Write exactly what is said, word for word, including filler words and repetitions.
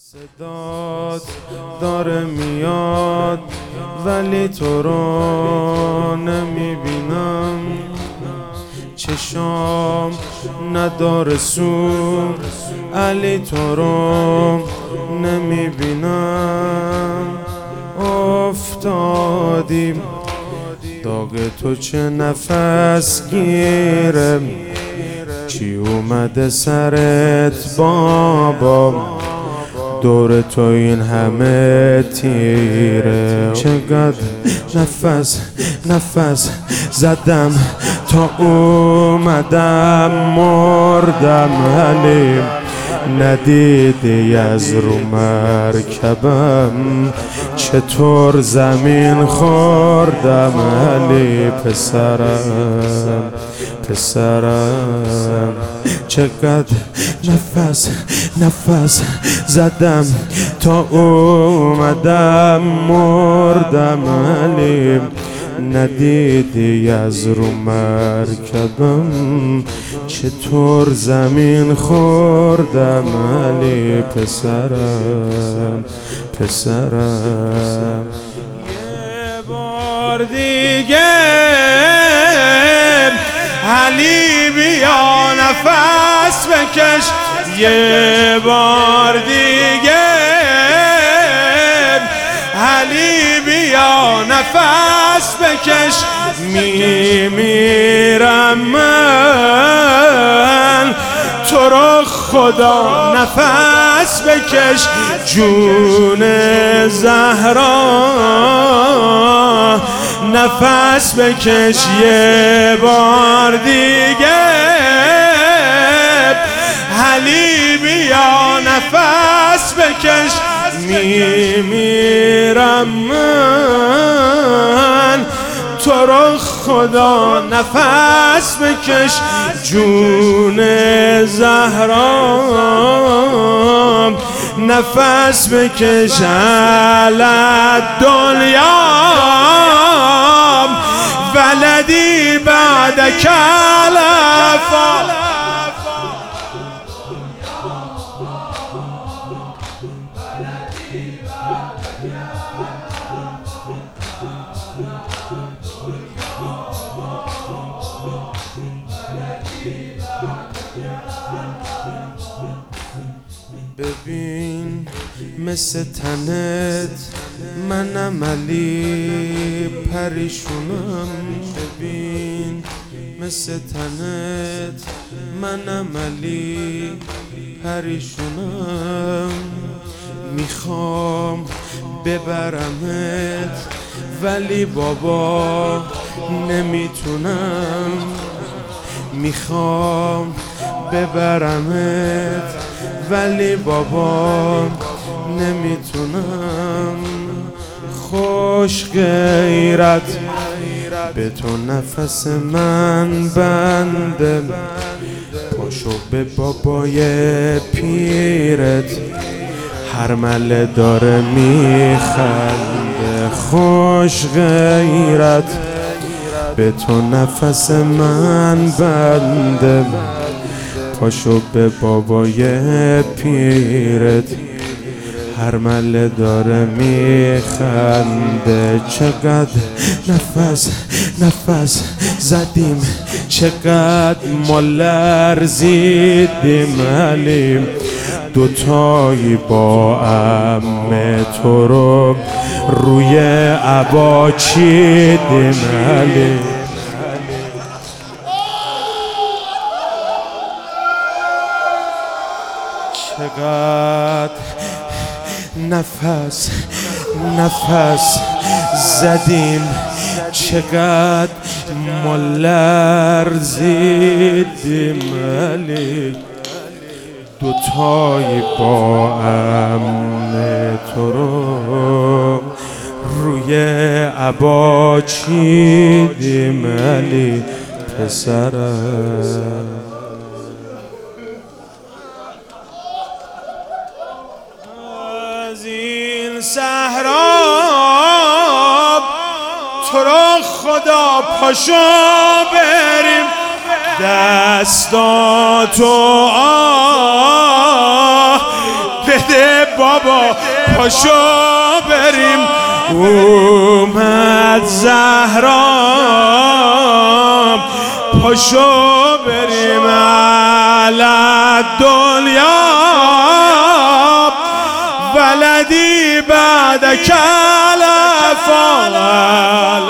صدات داره میاد ولی تو رو نمیبینم، چشام نداره سو علی تو رو نمیبینم. افتادیم داغ تو چه نفس گیره، چی اومده سرت بابا، دور تو این همه تیره. چقدر نفس نفس زدم تا اومدم مردم، ولی ندیدی از رو مرکبم چطور زمین خوردم. ولی پسرم پسرم چقدر نفس نفس زدم تا اومدم مردم، ولی ندیدی از رو مرکبم چطور زمین خوردم. ولی پسرم پسرم یه بار دیگه علی بیا نفس بکش، یه بار دیگه علی بیا نفس بکش. میمیرم من تو رو خدا نفس بکش، جون زهرا نفس بکش. یه بار دیگه علی بیا نفس بکش. میمیرم من تو رو خدا نفس بکش، جون زهرا نفس بکش. علی دنیا ولدی بعدک الفا. ببین مثل تنت منم علی پریشونم، ببین مثل تنت منم علی پریشونم. میخوام ببرمت ولی بابا نمیتونم، میخوام ببرمت ولی بابا نمیتونم. خوش غیرت به تو نفس من بنده، پاشو به بابای پیرت هر مله داره میخنده. خوش غیرت به تو نفس من بنده، پاشو به بابای پیرت هر مله داره میخنده. چقدر نفس نفس زدیم، چقدر ما لرزیدیم، ولی دوتایی با عمه تو رو روی عبا چیدیم. ولی چقدر نفس نفس زدیم، چقدر ما لرزیدیم، ولی دوتایی با عمه تو رو روی عبا چیدیم. ولی پسرم از این صحرا تو رو خدا پاشو بریم، دستاتو آه بده بابا پاشو بریم اومد زهرا پاشو بریم علی دنیا ولدی بعد کلفان